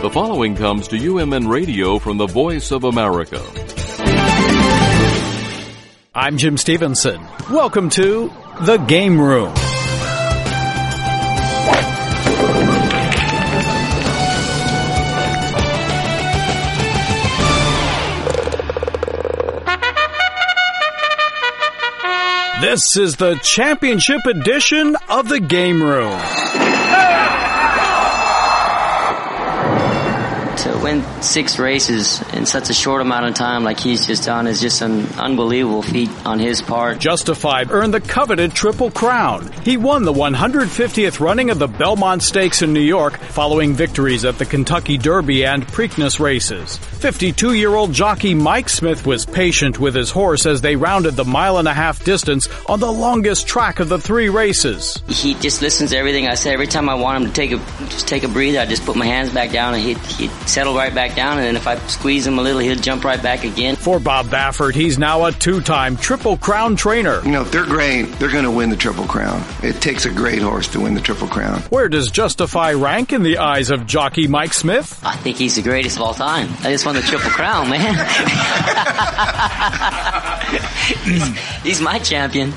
The following comes to UMN Radio from the Voice of America. I'm Jim Stevenson. Welcome to The Game Room. This is the championship edition of The Game Room. To win 6 races in such a short amount of time like he's just done is just an unbelievable feat on his part. Justify earned the coveted Triple Crown. He won the 150th running of the Belmont Stakes in New York following victories at the Kentucky Derby and Preakness races. 52-year-old jockey Mike Smith was patient with his horse as they rounded the 1.5 mile distance on the longest track of the 3 races. He just listens to everything I say. Every time I want him to take a breather, I just put my hands back down and he'd settle right back down, and then if I squeeze him a little, he'll jump right back again. For Bob Baffert, he's now a 2-time Triple Crown trainer. You know, if they're great, they're going to win the Triple Crown. It takes a great horse to win the Triple Crown. Where does Justify rank in the eyes of jockey Mike Smith? I think he's the greatest of all time. I just won the Triple Crown, man. He's my champion.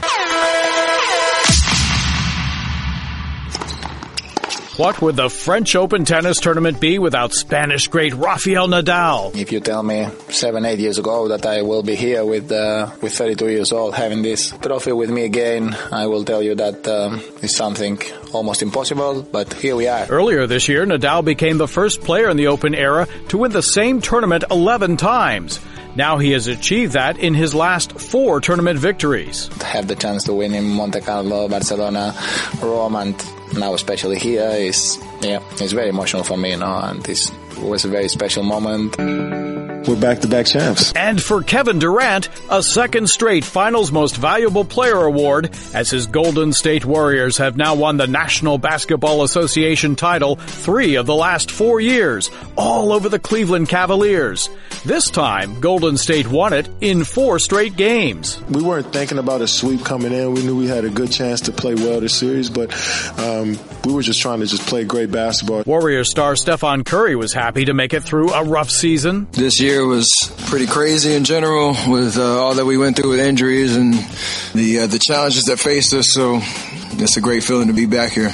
What would the French Open tennis tournament be without Spanish great Rafael Nadal? If you tell me 7-8 years ago that I will be here with 32 years old having this trophy with me again, I will tell you that it's something almost impossible, but here we are. Earlier this year, Nadal became the first player in the Open era to win the same tournament 11 times. Now he has achieved that in his last 4 tournament victories. To have the chance to win in Monte Carlo, Barcelona, Rome, and now especially here it's very emotional for me, and it was a very special moment. We're back-to-back champs. And for Kevin Durant, a second straight Finals Most Valuable Player award, as his Golden State Warriors have now won the National Basketball Association title 3 of the last 4 years, all over the Cleveland Cavaliers. This time, Golden State won it in 4 straight games. We weren't thinking about a sweep coming in. We knew we had a good chance to play well this series, but we were just trying to play great basketball. Warriors star Stephen Curry was happy to make it through a rough season. This year was pretty crazy in general with all that we went through with injuries and the challenges that faced us, so it's a great feeling to be back here.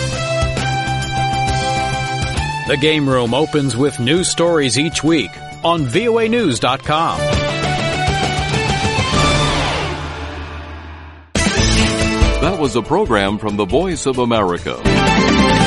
The Game Room opens with news stories each week on voanews.com. That was a program from the Voice of America.